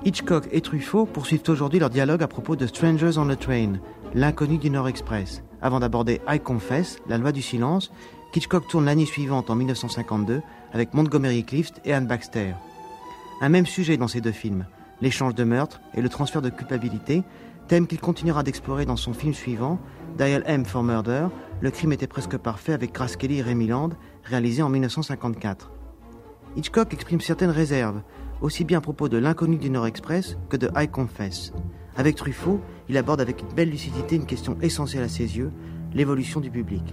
Hitchcock et Truffaut poursuivent aujourd'hui leur dialogue à propos de Strangers on the Train, l'inconnu du Nord Express, avant d'aborder I Confess, la loi du silence, qu'Hitchcock tourne l'année suivante en 1952 avec Montgomery Clift et Anne Baxter. Un même sujet dans ces deux films, l'échange de meurtres et le transfert de culpabilité, thème qu'il continuera d'explorer dans son film suivant, Dial M for Murder, Le crime était presque parfait avec Grace Kelly et Rémi Land, réalisé en 1954. Hitchcock exprime certaines réserves, aussi bien à propos de l'inconnu du Nord Express que de I Confess. Avec Truffaut, il aborde avec une belle lucidité une question essentielle à ses yeux, l'évolution du public.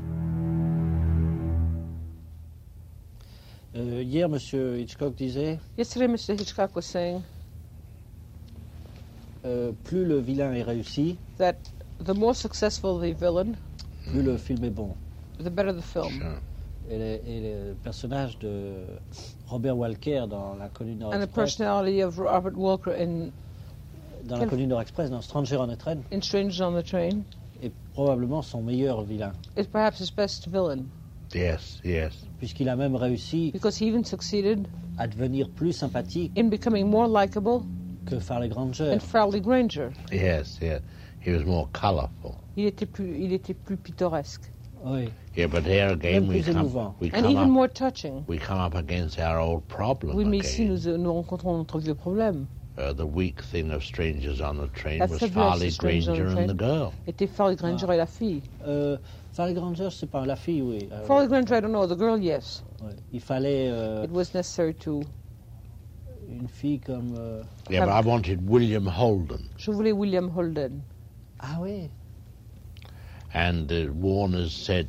Hier, M. Hitchcock disait... Yesterday, Mr. Hitchcock was saying plus le vilain est réussi, that the more successful the villain, plus le film est bon. the better the film. Sure. Et le personnage de Robert Walker dans l'Inconnu Nord And the Express, personality of Robert Walker dans l'Inconnu Nord Express, dans Stranger on a Train, in Strangers on the Train est probablement son meilleur vilain, is perhaps his best villain, Yes, yes. puisqu'il a même réussi because he even succeeded à devenir plus sympathique in becoming more likable que Farley Granger. than Farley Granger. Yes, yeah. He was more colourful. Il était plus pittoresque. Oui. Yeah, but here again Même plus émouvant. And even more touching. we come up against our old problem Oui, mais ici, again. nous rencontrons notre vieux problème. The weak thing of Strangers on the Train La was faiblesse Farley de Strangers on the Granger Train. and the girl. Était Farley Granger et la fille. Farley Granger, c'est pas la fille, oui. Farley Granger, I don't know. The girl, yes. Ouais. Il fallait It was necessary to... une fille comme... Yeah, but I wanted William Holden. Je voulais William Holden. Ah oui. And the Warners said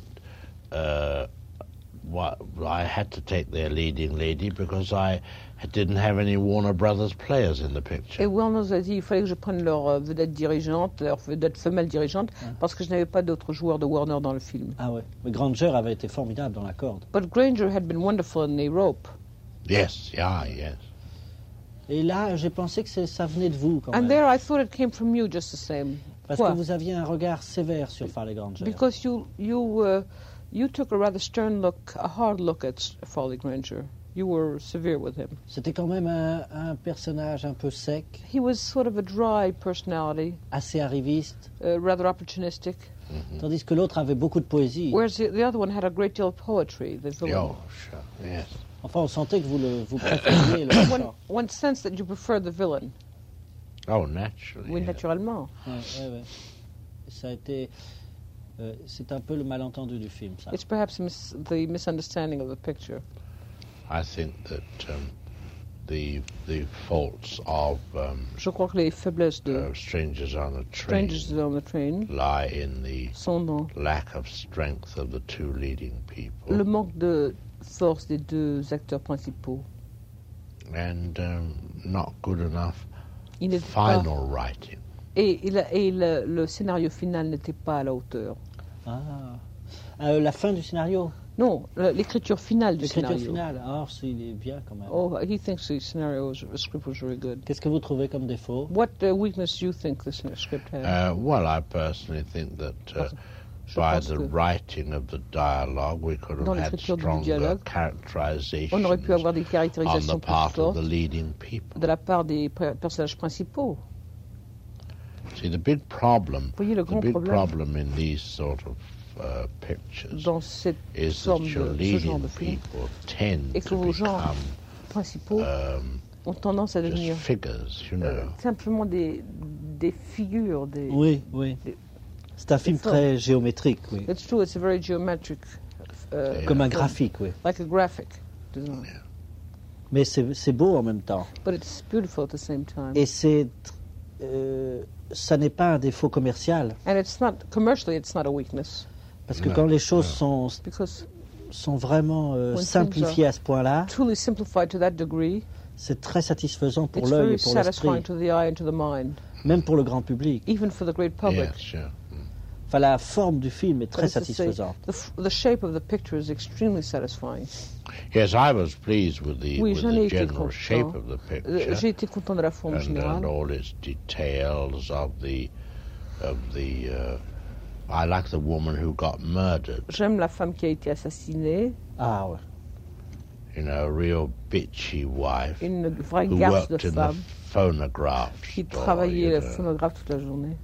I had to take their leading lady because I didn't have any Warner Brothers players in the picture. Et Warner a dit il fallait que je prenne leur vedette dirigeante, leur vedette femelle dirigeante, parce que je n'avais pas d'autres joueurs de Warner dans le film. Ah ouais. Mais Granger avait été formidable dans la corde. But Granger had been wonderful in the rope. Yes, yeah, yes. Et là, j'ai pensé que ça venait de vous, quand And même. there I thought it came from you just the same. Parce Quoi? que vous aviez un regard sévère sur Farley Granger. Because you took a rather stern look, a hard look at Farley Granger. You were severe with him. C'était quand même un personnage un peu sec, He was sort of a dry personality, assez arriviste, rather opportunistic, tandis que l'autre avait beaucoup de poésie. whereas the other one had a great deal of poetry, the villain. Oh, sure, yes. Enfin, on sentait que vous préfériez le One sense that you preferred the villain. Oh, naturally. Oui, yes. naturellement. Ouais. Ça a été... c'est un peu le malentendu du film, ça. It's perhaps the misunderstanding of the picture. I think that the faults of Je crois que les faiblesses de Strangers on the Train Strangers on the Train lie in the sont dans lack of strength of the two leading people le manque de force des deux acteurs principaux. and not good enough Il n'était pas, final writing. et le scénario final n'était pas à la hauteur. La fin du scénario. Non, l'écriture finale du L'écriture scénario. finale. Alors, il est bien quand même. Oh, he thinks the script was very good. Qu'est-ce que vous trouvez comme défaut? What weakness do you think the script had? Well, I personally think that Je by pense the que writing of the dialogue, we could dans have had l'écriture du stronger dialogue, characterizations on aurait pu avoir des on caractérisations the plus part of fortes the leading people. de la part des personnages principaux. See, the big problem, Voyez, le the grand big problème problem in these sort of pictures dans cette is forme that your de ce genre leading de film people tend et que to vos gens become principaux ont tendance à just devenir figures, you know. simplement des figures. Oui. C'est un film fort. très géométrique, oui. It's true, it's a very geometric, Comme un film, graphique, oui. like a graphic design. Mais c'est beau en même temps. But it's beautiful at the same time. Et ça n'est pas un défaut commercial. And it's not, commercially, it's not a weakness. Parce que Non, quand les choses Because sont vraiment things simplifiées à ce point-là, truly simplified to that degree, c'est très satisfaisant pour it's l'œil very et pour satisfying l'esprit, to the eye and to the mind, même pour le grand public. even for the great public. Yes, sure. Enfin, la forme du film est très That is to say, satisfaisante. the shape of the picture is extremely satisfying. Yes, I was pleased with the, Oui, with j'en ai the été general shape content. of the picture J'ai été content de la forme and générale. all its details of the I like the woman who got murdered. J'aime la femme qui a été assassinée. Ah ouais. You know, a real bitchy wife Une vraie who garce de worked in the femme phonograph qui store, travaillait you le know. phonographe toute la journée.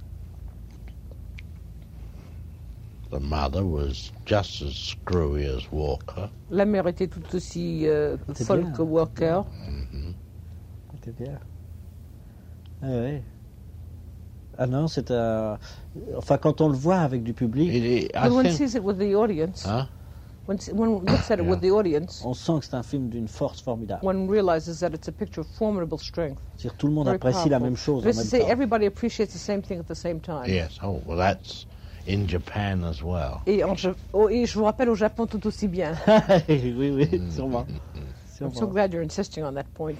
The mother was just as screwy as Walker. La mère était tout aussi C'est folle bien. que Walker. C'était bien. Ah ouais. Ah non, c'est un... Enfin, quand on le voit avec du public, I But when one think, sees it with the audience, huh? when one looks at it with the audience, on sent que c'est un film d'une force formidable. one realizes that it's a picture of formidable strength. C'est-à-dire tout le monde Very apprécie la powerful. même chose en That is to même say, temps. everybody appreciates the same thing at the same time. Yes. Oh, well, that's in Japan as well. Et je vous rappelle au Japon tout aussi bien. oui, oui, sûrement. I'm so glad you're insisting on that point.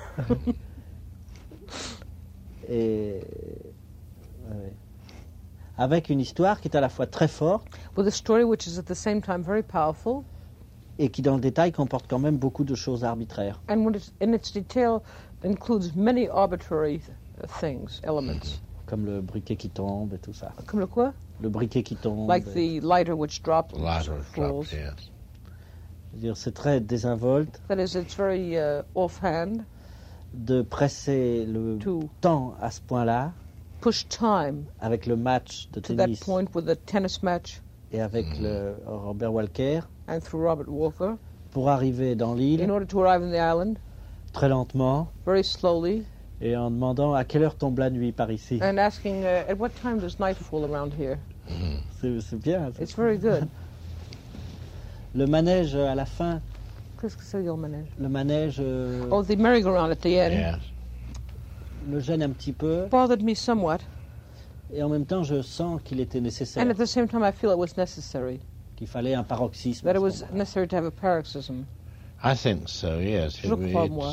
Et ouais. Avec une histoire qui est à la fois très forte With a story which is at the same time very powerful, et qui, dans le détail, comporte quand même beaucoup de choses arbitraires. and when in its detail includes many arbitrary things, elements. Comme le briquet qui tombe et tout ça. Comme le quoi? Le briquet qui tombe. Like et- the lighter which drops, The lighter falls. drops, yes. je veux dire, c'est très désinvolte That is, it's very offhand de presser le to temps à ce point-là push time avec le match de to that tennis point with a tennis match et avec le Robert Walker and through Robert Walker pour arriver dans in l'île order to arrive on the island très lentement very slowly et en demandant à quelle heure tombe la nuit par ici. and asking, at what time does night fall around here? C'est bien. ça. It's very good. Le manège à la fin, Qu'est-ce que c'est le manège? le manège Oh, the merry-go-round at the end Yes. me gêne un petit peu bothered me somewhat, et en même temps je sens qu'il était nécessaire, and at the same time I feel it was necessary, qu'il fallait un paroxysme. à that it ce was moment-là. necessary to have a paroxysm. I think so, yes. Je crois, moi.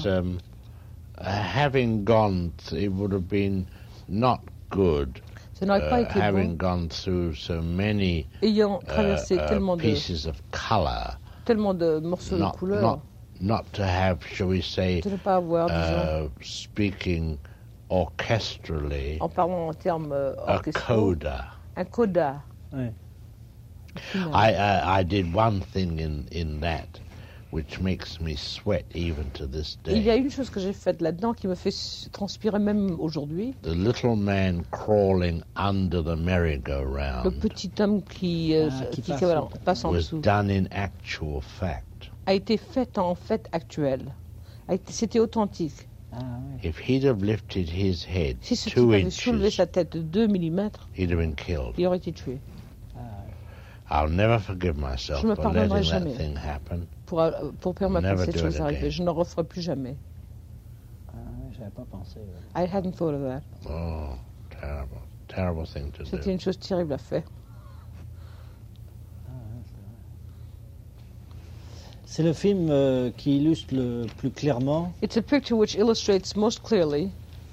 Having gone, it would have been not good Ça n'aurait pas été having bon, gone through so many ayant traversé tellement pieces of colour, de morceaux de not, couleurs, not to have, shall we say, de ne pas avoir, disons, speaking orchestrally, en parlant en termes a orchestraux, coda. un coda. Ouais. final. I did one thing in that which makes me sweat even to this Il y a day. une chose que j'ai faite là-dedans qui me fait transpirer même aujourd'hui. The little man crawling under the Le merry-go-round petit homme qui qui passe en was dessous done in actual fact. a été fait en fait actuel. C'était authentique. Ah, ouais. If he'd have lifted his head Si ce type 2 avait soulevé inches, sa tête de 2 mm, he'd have been killed. il aurait été tué. I'll never forgive myself Je me for letting pardonnerai that jamais. thing happen. Pour permettre Never à cette do chose it d'arriver. again. Je ne le referai plus jamais. Ah, ouais, j'avais pas pensé. ouais. I hadn't thought of that. Oh, terrible, terrible thing to C'était do. une chose terrible à faire. C'est le film qui illustre le plus clairement It's a picture which illustrates most clearly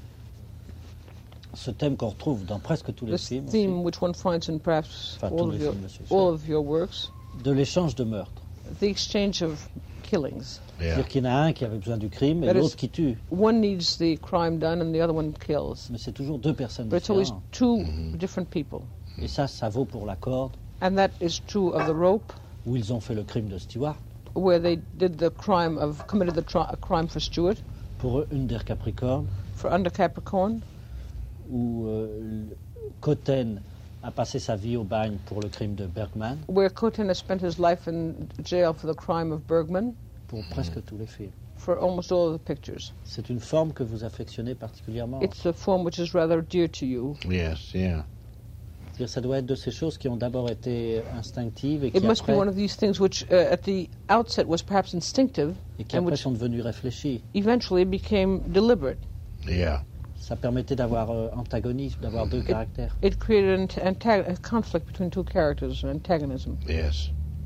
ce thème qu'on retrouve dans presque tous les this films, theme which one finds in perhaps Enfin, all tous of, les your, films, monsieur, all of your works, de l'échange de meurtres. the exchange of killings. Yeah. C'est-à-dire qu'il y en a un qui avait besoin du crime et That is- l'autre qui tue. One needs the crime done and the other one kills. Mais c'est toujours deux personnes But it's always différentes. two different people. Et ça vaut pour la corde, And that is true of the rope, où ils ont fait le crime de Stewart, where they did the crime of, committed a crime for Stewart, pour Under Capricorn, for Under Capricorn, où Cotten a passé sa vie au bagne pour le crime de Bergman, where Cotten has spent his life in jail for the crime of Bergman, pour presque tous les films. for almost all of the pictures. C'est une forme que vous affectionnez particulièrement. It's a form which is rather dear to you. Yes, yeah. C'est-à-dire, ça doit être de ces choses qui ont d'abord été instinctives et qui It must be après, one of these things which at the outset was perhaps instinctive, et qui and après which sont devenues réfléchies. eventually became deliberate. Yeah. Ça permettait d'avoir antagonisme, d'avoir deux caractères. It created a conflict between two characters, an antagonism. Yes.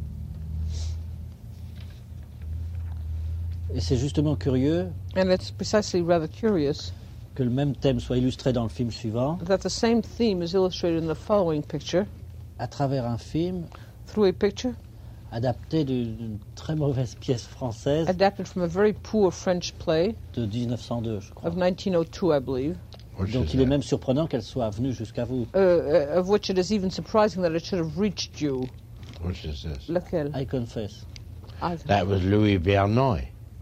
Et c'est justement curieux And it's precisely rather curious que le même thème soit illustré dans le film suivant, that the same theme is illustrated in the following picture à travers un film through a picture adapté d'une très mauvaise pièce française adapted from a very poor French play de 1902, je crois. of 1902, I believe, Which Donc is il est that? même surprenant qu'elle soit venue jusqu'à vous. of which it is even surprising that it should have reached you. Which is this? Lequel? I confess. I- That was Louis Verneuil.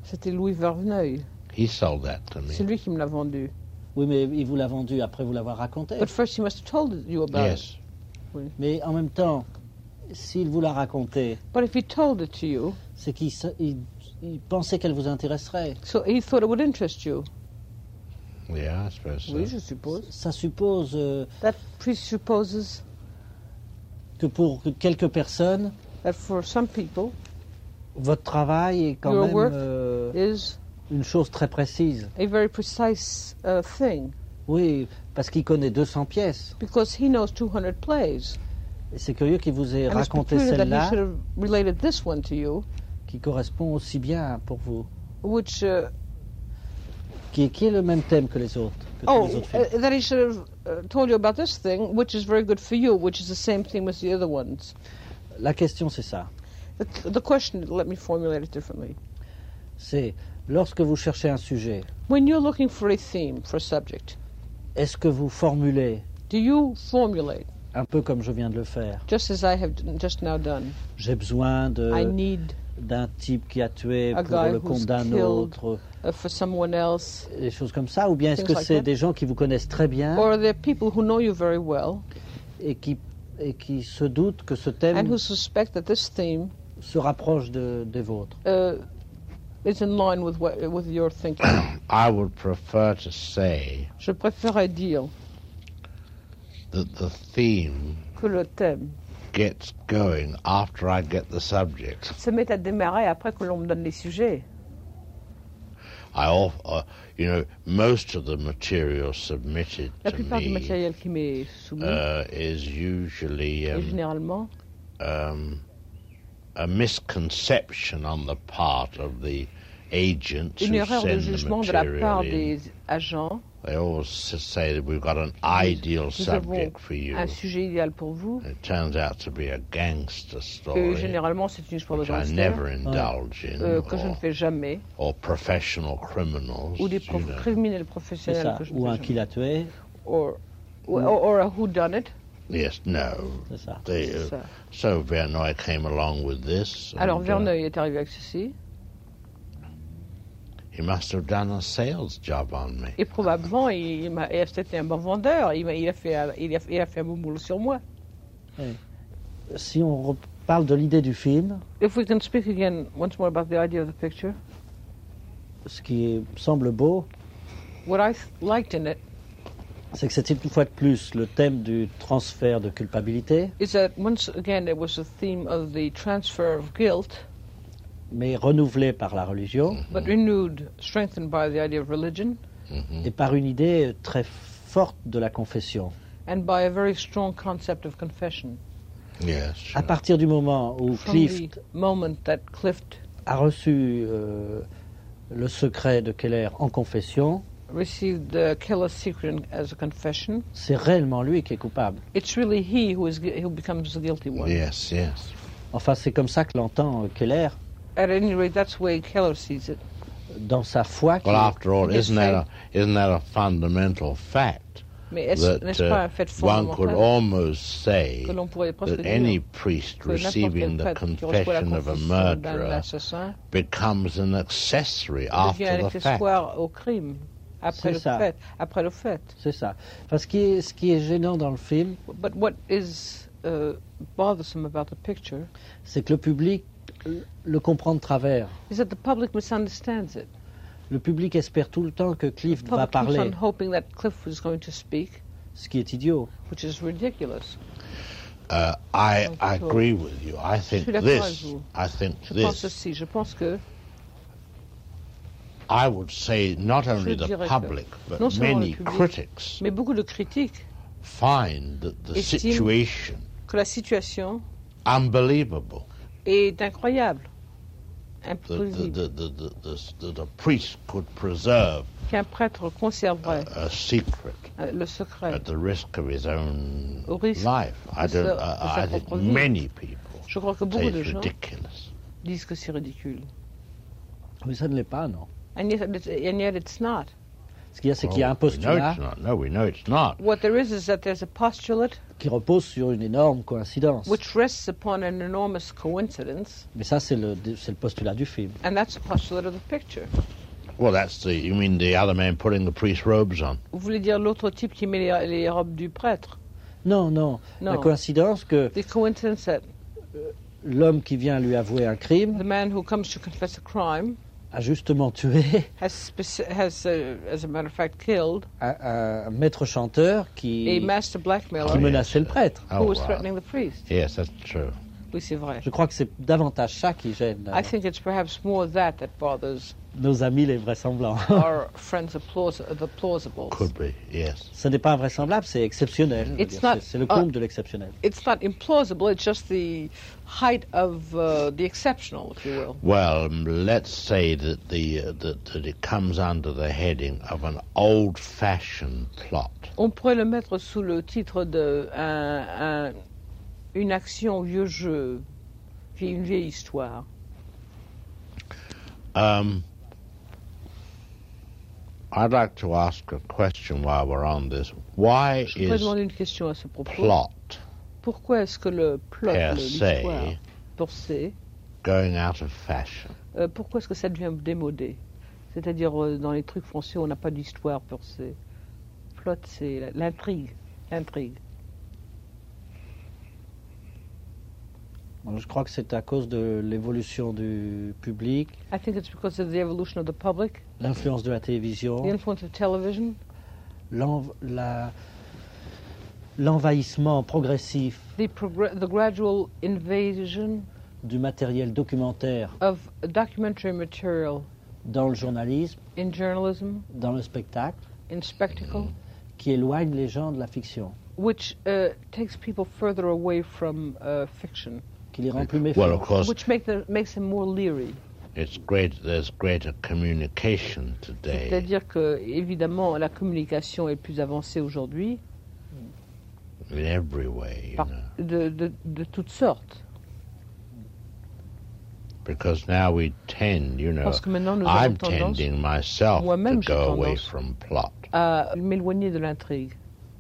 C'était Louis Verneuil. He sold that to C'est me. lui qui me l'a vendu. Oui, mais il vous l'a vendu après vous l'avoir raconté. But first he must have told you about Yes. it. Mais en même temps, s'il vous l'a raconté, But if he told it to you, c'est qu'il pensait qu'elle vous intéresserait. so he thought it would interest you. Yeah, I suppose so. Oui, je suppose. Ça suppose That presupposes que pour quelques personnes, that for some people votre travail est quand Your même work is une chose très précise. a very precise thing Oui, parce qu'il connaît 200 pièces. because he knows 200 plays. Et c'est curieux qu'il vous ait And it's raconté peculiar that he celle-là should have related this one to you, qui correspond aussi bien pour vous. which Qui est le même thème que les autres. Que tous les autres films. that he should have told you about this thing, which is very good for you, which is the same theme as the other ones. La question, c'est ça. The question, let me formulate it differently. C'est, lorsque vous cherchez un sujet, When you're looking for a theme, for a subject, est-ce que vous formulez, do you formulate, un peu comme je viens de le faire, just as I have just now done, j'ai besoin I need d'un type qui a tué A pour guy le who's compte d'un killed. autre, for someone else, des choses comme ça, ou bien est-ce Things que like c'est that. des gens qui vous connaissent très bien or are there people who know you very well et qui se doutent que ce and thème who suspect that this theme se rapproche des vôtres? is in line with your thinking? I would prefer to say Je préférerais dire that the theme que le thème gets going after I get the subject. se met à démarrer après que l'on me donne les sujets. Most of the material submitted La to plupart du me matériel qui m'est soumis is usually est généralement a misconception on the part of the agents une who erreur de send the jugement de la part material in. des agents. They always say that we've got an ideal Nous avons subject for you. un sujet idéal pour vous, It turns out to be a gangster que story, généralement c'est une histoire de which I gangster, never indulge in, que je ne fais jamais, or professional criminals. ou des you know. criminels C'est professionnels ça. que je ne Ou fais un jamais. qui l'a tué, Or a whodunit. Yes, no. c'est ça. C'est ça. So Verneuil came along with this. Alors and, Verneuil est arrivé avec ceci, he must have done a sales job on me. et probablement c'était un bon vendeur, il a fait un bon boulot sur moi. Si on reparle de l'idée du film, If we can speak again once more about the idea of the picture, ce qui semble beau, what I liked in it c'est que c'était une fois de plus le thème du transfert de culpabilité, is that once again it was the theme of the transfer of guilt, mais renouvelé par la religion but renewed, strengthened by the idea of religion, et par une idée très forte de la confession. and by a very strong concept of confession. Yes. À Sure. partir du moment où From Clift the moment that Clift a reçu le secret de Keller en confession, received the killer's secret as a confession, c'est réellement lui qui est coupable. it's really he who becomes the guilty one. Yes, yes. Enfin, c'est comme ça que l'entend Keller At any rate, that's the way Keller sees it. dans sa foi. Well, after all, Yes, isn't that a fundamental fact Mais n'est-ce that pas un fait one could fondamental almost say que l'on pourrait presque that dire any priest que n'importe receiving quel the prêtre qui reçoit la confession of a confession d'un murderer assassin becomes an accessory devient after un the fact? accessoire au crime C'est ça. après le fait. C'est ça. Enfin, ce qui est gênant dans le film, But what is bothersome about the picture c'est que le public le comprend de travers. is that the public misunderstands it. Le public espère tout le temps que Clift The va public keeps parler, on hoping that Cliff is going to speak, ce qui est idiot. which is ridiculous. I agree with you. I think suis d'accord avec this. vous. I think Je pense this. aussi, je pense que I would say not only the dirais que public, but non seulement many le public, critics mais beaucoup de critiques find that the estiment situation que la situation unbelievable. est incroyable, That impossible, that a priest could preserve qu'un prêtre conserverait a secret le secret. at the risk of his own Au risque life. I de don't. sa I think propre vie. many people Je crois que say beaucoup de it's gens ridiculous. disent que c'est ridicule. Mais ça ne l'est pas, non. And yet it's not. Ce qu'il y a, c'est qu'il y a un We know postulat it's not. No, we know it's not. What there is that there's a postulate qui repose sur une énorme coïncidence. which rests upon an enormous coincidence, Mais ça, c'est le postulat du film. and that's the postulate of the picture. Well, you mean the other man putting the priest's robes on? Vous voulez dire l'autre type qui met les robes du prêtre? Non, non. La Non. coïncidence que The coincidence that l'homme qui vient lui avouer un crime the man who comes to confess a crime a justement tué has as a matter of fact, killed un maître chanteur a qui master blackmailer qui menaçait le prêtre. who was threatening the priest. Yes, that's true. Oui, c'est vrai. Je crois que c'est davantage ça qui gêne I think it's perhaps more that bothers nos amis les vraisemblants. our friends, the plausibles. Could be, yes. Ce n'est pas invraisemblable, c'est exceptionnel. je veux It's dire. not- C'est le comble de l'exceptionnel. It's not implausible, it's just the height of the exceptional, if you will. Well, let's say that that it comes under the heading of an old-fashioned plot. On pourrait le mettre sous le titre de une action vieux jeu, une vieille histoire. I'd like to ask a question while we're on this. Why Je voudrais is demander une question à ce propos. plot Pourquoi est-ce que le plot, per l'histoire, se per se, going out of fashion? pourquoi est-ce que ça devient démodé? C'est-à-dire, dans les trucs français, on n'a pas d'histoire per se. Plot, c'est l'intrigue. L'intrigue. Bon, je crois que c'est à cause de l'évolution du public, I think it's because of the evolution of the public, l'influence de la the télévision, influence of television, l'envahissement progressif the gradual invasion du matériel documentaire of documentary material dans le journalisme, in journalism, dans le spectacle, in spectacle, qui éloigne les gens de la fiction, which takes people further away from fiction, qui les rend plus Well, méfiants. of course, which makes them more leery. it's great. There's greater communication today. C'est-à-dire que, évidemment, la communication est plus avancée aujourd'hui, In every way, you par- know. de toutes sortes. Because now we tend, you know, Parce que maintenant, nous avons I'm tendance tending myself to Moi-même, j'ai go away tendance. from plot. à m'éloigner de l'intrigue.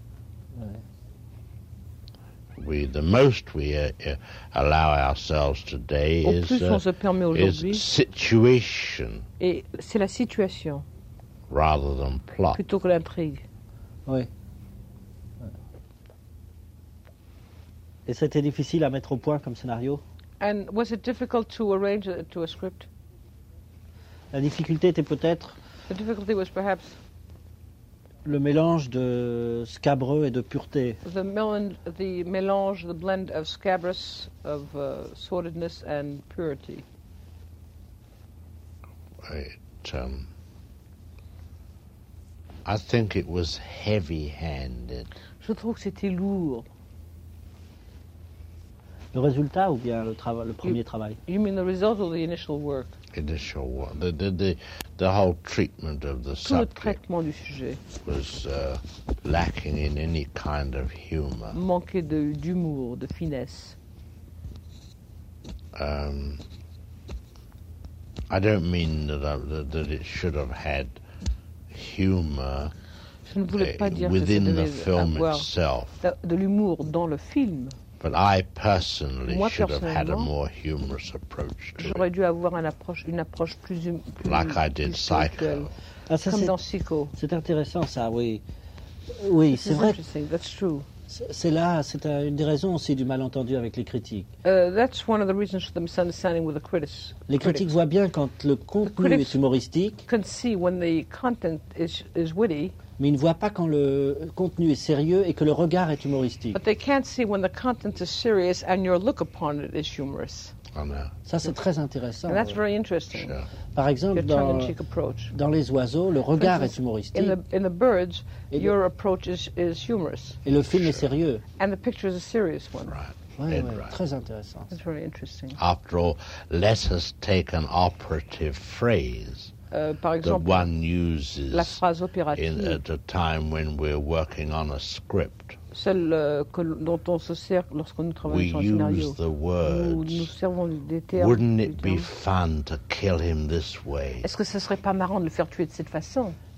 The most we allow ourselves today Au plus on se permet aujourd'hui, is situation et c'est la situation rather than plot. plutôt que l'intrigue. Oui. Et c'était difficile à mettre au point comme scénario. And was it difficult to arrange to a script? La difficulté était peut-être The difficulty was perhaps le mélange de scabreux et de pureté. the mélange, the blend of scabrous, of sordidness and purity. I think it was heavy-handed. Je trouve que c'était lourd. Le résultat ou bien le premier travail? You mean the result of the initial work? Initial one, the whole treatment of the Tout le subject traitement du sujet was lacking in any kind of humor. manquait d'humour, de finesse. I don't mean that it should have had humor Je ne voulais pas dire que ça within the devait film avoir itself, de l'humour dans le film. but I personally Moi, should have had a personnellement, more humorous approach to J'aurais it, dû avoir une approche plus like I did plus spirituelle. Psycho. Ah, ça, Comme dans Psycho. c'est intéressant ça, oui. Oui, c'est This is vrai. interesting. That's true. C'est là, c'est une des raisons aussi du malentendu avec les critiques. That's one of the reasons for the misunderstanding with the critics. Les critiques voient bien quand le contenu critics- est humoristique, Can see when the content is witty, mais ils ne voient pas quand le contenu est sérieux et que le regard est humoristique. but they can't see when the content is serious and your look upon it is humorous. I know. Ça, c'est très intéressant. And that's very interesting. Sure. Par exemple, Your tongue-in-cheek approach. dans les oiseaux, le regard est instance, humoristique In the birds, Et le- your approach is humorous, et le film est sérieux. and the picture is a serious one. Right. Ouais, Dead ouais, right. très intéressant. That's very interesting. After all, let us take an operative phrase Par that exemple, one uses la phrase opérative, at a time when we're working on a script. celle dont on se sert lorsque nous We travaillons sur un scénario. use the Nous words. servons des termes. Wouldn't it des be termes. fun to kill him this way? Est-ce que ce serait pas marrant de le faire tuer de cette façon?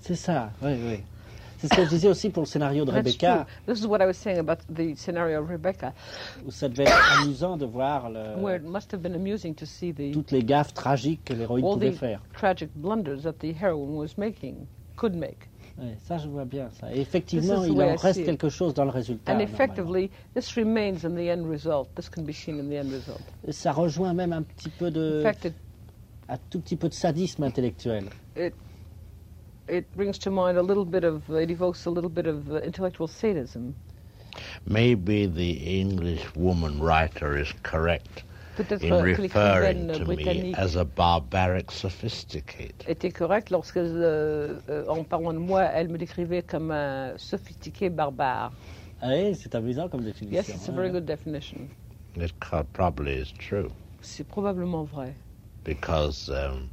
C'est ça, oui, oui. C'est ce que je disais aussi pour le scénario de That's Rebecca, true. This is what I was saying about the scenario of Rebecca, où ça devait être amusant de voir where it must have been amusing to see toutes les gaffes tragiques que l'héroïne all pouvait the faire. tragic blunders that the heroine could make. Oui, ça, je vois bien ça. Et effectivement, This is the il way en I reste see it. quelque chose dans le résultat. And normalement. effectively, this remains in the end result. This can be seen in the end result. Et ça rejoint même un petit peu In fact, un tout petit peu de sadisme intellectuel. it brings to mind a little bit of, it evokes a little bit of intellectual sadism. Maybe the English woman writer is correct Peut-être in que referring l'écrivaine to me britannique as a barbaric sophisticate. était correcte lorsque, en parlant de moi, elle me décrivait comme un sophistiqué barbare. Ah oui, c'est amusant comme définition. Yes, it's a very good definition. It probably is true C'est probablement vrai. because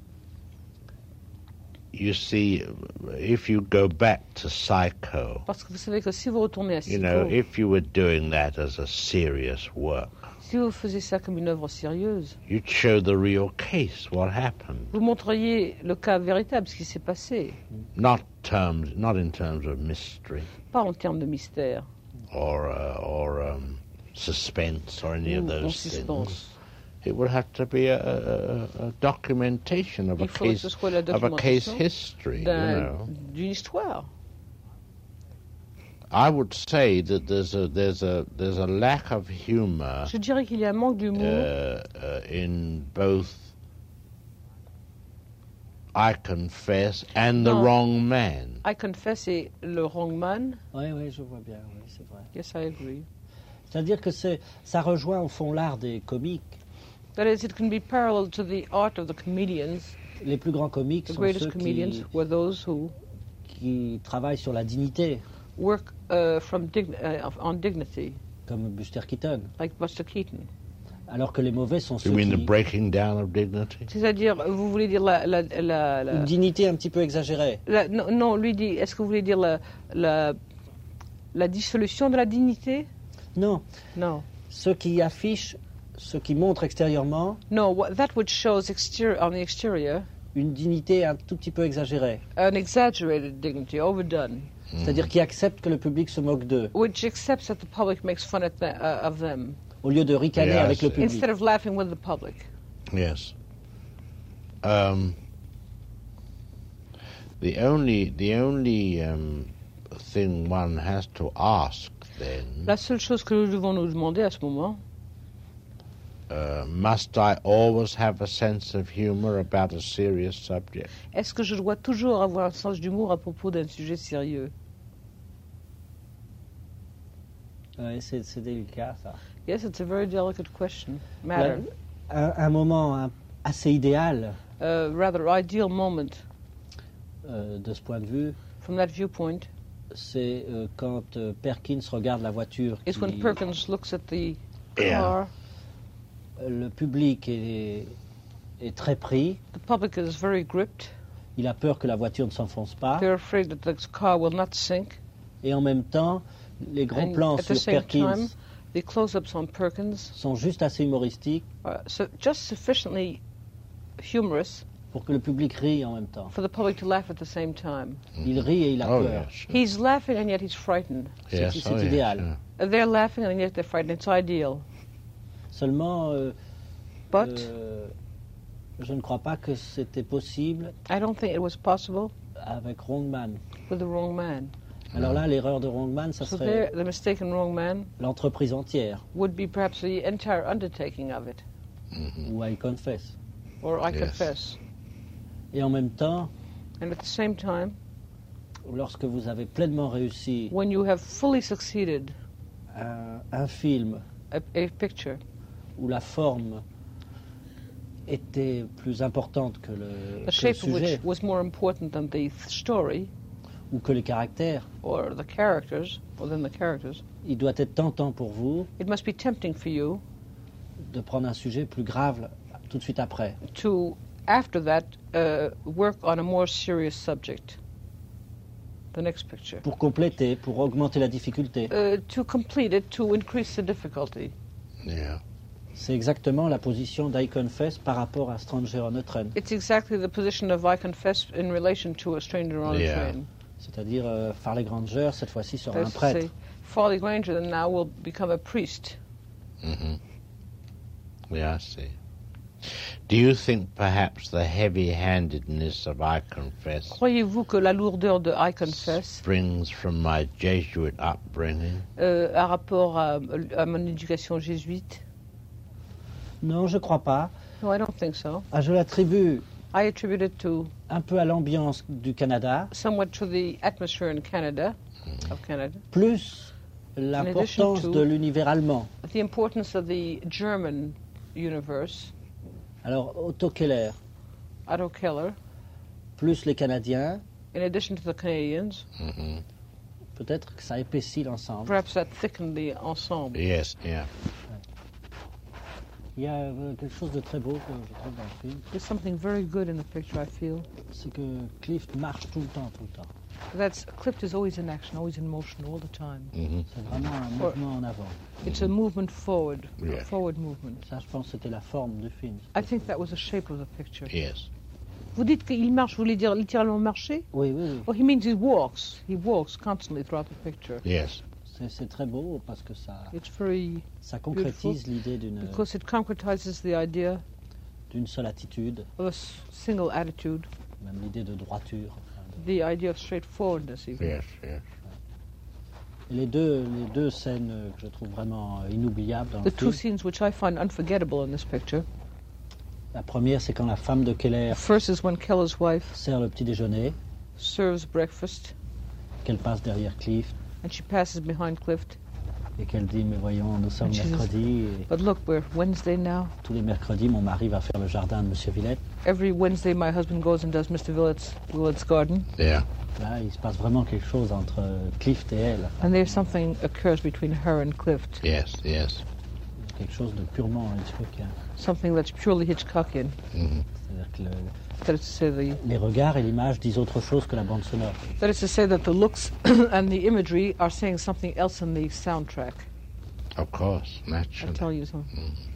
you see, if you go back to Psycho, Parce que vous savez que si vous retournez à you know, Psycho, if you were doing that as a serious work, si vous faisiez ça comme une œuvre sérieuse, you'd show the real case, what happened, vous montreriez le cas véritable, ce qui s'est passé, not in terms of mystery pas en termes de mystère or suspense or any of ou en those things. suspense. It would have to be a documentation of Il faudrait que ce soit la a case documentation history, you d'un- know. d'une histoire. I would say that there's a lack of humor Je dirais qu'il y a un manque d'humour in both I Confess and The Non. Wrong Man. I Confess et Le Wrong Man. Oui, oui, je vois bien, oui, c'est vrai. Yes, I agree. C'est-à-dire que ça rejoint au fond l'art des comiques. That is, it can be parallel to the art of the comedians. Les plus grands comiques The sont greatest ceux comedians were those who qui travaillent sur la dignité, work on dignity, comme Buster Keaton. like Buster Keaton. Alors que les mauvais sont ceux You mean the qui... breaking down of dignity? C'est-à-dire, vous voulez dire Une dignité un petit peu exagérée. non, lui dit, est-ce que vous voulez dire la dissolution de la dignité? Non, Non. ceux qui affichent, ceux qui montrent extérieurement No, that which shows on the exterior une dignité un tout petit peu exagérée. an exaggerated dignity, overdone, C'est-à-dire qui acceptent que le public se moque d'eux, which accepts that the public makes fun of them au lieu de ricaner Yes. avec le public. instead of laughing with the public. Yes. The only thing one has to ask then, La seule chose que nous devons nous demander à ce moment, must I always have a sense of humor about a serious subject? est-ce que je dois toujours avoir un sens d'humour à propos d'un sujet sérieux? Ouais, c'est délicat ça. Yes, it's a very delicate question. Matter. Un moment assez idéal A rather ideal moment de ce point de vue, from that viewpoint c'est quand Perkins regarde la voiture. is when Perkins looks at the Yeah. car. Le public est très pris. The public is very gripped. Il a peur que la voiture ne s'enfonce pas. They're afraid that the car will not sink. Et en même temps, les grands And plans at the sur same Perkins time, the close-ups on Perkins sont juste assez humoristiques are just sufficiently humorous pour que le public rie en même temps. for the public to laugh at the same time. Il rit et il a Oh, peur. yes. He's laughing and yet he's frightened. Yes, c'est oh, yes, idéal. yeah. They're laughing and yet they're frightened. It's ideal. Seulement, But je ne crois pas que c'était possible I don't think it was possible avec Wrongman. with the wrong man. Alors là, l'erreur de Wrongman, ça So serait there, the mistaken wrong man l'entreprise entière, would be perhaps the entire undertaking of it, ou I Confess. or I Yes. confess. Et en même temps, And at the same time, lorsque vous avez pleinement réussi when you have fully succeeded un film a picture où la forme était plus importante que le the shape of sujet, which was more important than the story ou que les caractères, or the characters, or than the characters, il doit être tentant pour vous it must be tempting for you de prendre un sujet plus grave tout de suite après. to, after that, work on a more serious subject. The next picture. Pour compléter, pour augmenter la difficulté. To complete it, to increase the difficulty. Yeah. C'est exactement la position d'I Confess par rapport à Stranger on a Train. It's exactly the position of I Confess in relation to A Stranger on Yeah. a Train. C'est-à-dire, Farley Granger, cette fois-ci, sera un That's to prêtre. say, Farley Granger then now will become a priest. Hmm. Yeah, I see. Do you think perhaps the heavy-handedness of I Confess Croyez-vous que la lourdeur de I Confess springs from my Jesuit upbringing? a rapport à mon éducation jésuite? Non, je crois pas. No, I don't think so. Ah, je l'attribue I attribute it to un peu à l'ambiance du Canada, somewhat to the atmosphere in Canada, of Canada, plus l'importance to- de l'univers allemand. the importance of the German universe, Alors, Otto Keller, Otto Keller, plus les Canadiens, in addition to the Canadians, Hmm. peut-être que ça épaissit l'ensemble. perhaps that thickened the ensemble. Yes, yeah. Il y a quelque chose de très beau que je trouve dans le film, There's something very good in the picture, I feel. c'est que Clift marche tout le temps. Clift is always in action, always in motion, all the time. Hmm. C'est vraiment un mouvement en avant. It's a movement forward, Yeah. a forward movement. Ça, je pense que c'était la forme du film. I think that was the shape of the picture. Yes. Vous dites qu'il marche, vous voulez dire littéralement marcher? Oui, oui, oui. Oh, he means he walks. He walks constantly throughout the picture. Yes. C'est très beau parce que It's very, ça concrétise l'idée because it concretizes the idea d'une seule attitude, of a single attitude, même l'idée de droiture. the idea of straightforwardness even. Yes. Yes. Et les deux scènes que je trouve vraiment inoubliables dans le The two film. scenes which I find unforgettable in this picture. La première, c'est quand la femme de Keller The first is when Keller's wife sert le petit déjeuner, serves breakfast qu'elle passe derrière Clift and she passes behind Clift. et qu'elle dit, mais voyons, nous sommes And she says- mercredi, et But look, we're Wednesday now. tous les mercredis, mon mari va faire le jardin de Monsieur Villette. Every Wednesday my husband goes and does Mr. Willett's garden. Yeah. Là, il se passe vraiment quelque chose entre Clift et elle, And there's something occurs between her and Clift. Yes. Yes. quelque chose de purement Hitchcockien. Something that's purely Hitchcockian. Hmm. C'est-à-dire que That is to say les regards et l'image disent autre chose que la bande sonore. that is to say that the looks and the imagery are saying something else in the soundtrack. Of course, I naturally. tell you so.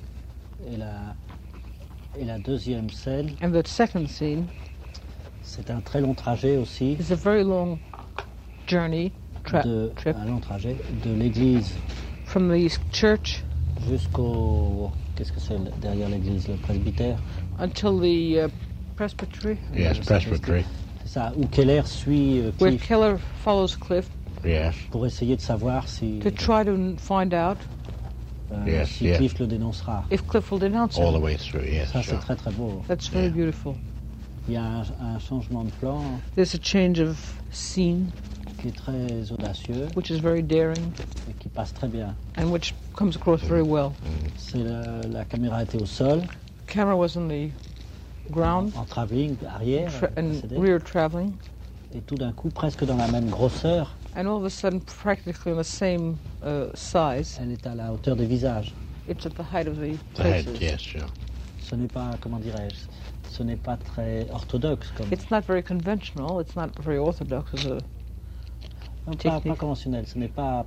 Et la deuxième scène, And the second scene c'est un très long trajet aussi, is a very long journey, trip, un long trajet de l'église from the church jusqu'au... Qu'est-ce que c'est derrière l'église? Le presbytère? until the presbytery, Yes, presbytery. C'est ça, où Keller suit where Cliff Keller follows Cliff Yes. pour essayer de savoir si, to try to find out Yes, si yeah. Cliff le dénoncera. if Cliff will denounce All the him. way through, yes, Ça, c'est sure. très très beau. That's very Yeah. beautiful. Il y a un changement de plan There's a change of scene, qui est très audacieux which is very daring et qui passe très bien. and which comes across very well. C'est la caméra était au sol, Camera was in the ground en travelling, arrière, and précédé, rear traveling, et tout d'un coup, presque dans la même grosseur, and all of a sudden, practically in the same size, elle est à la hauteur des visages. it's at the height of the The head, faces. yes, sure. Ce n'est pas, comment dirais-je, ce n'est pas très orthodoxe comme It's not very conventional. It's not very orthodox as a. non, pas technique. conventionnel. Ce n'est pas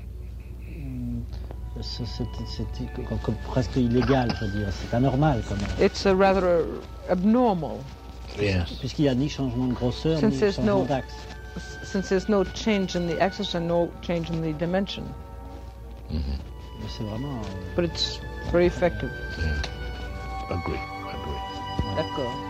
c'est comme presque illégal, je veux dire. C'est anormal quand même, It's a rather abnormal Yes. puisqu'il n'y a ni changement de grosseur Since ni there's changement no- d'axe. since there's no change in the axis and no change in the dimension. Mais c'est vraiment But it's very effective. Agree. D'accord.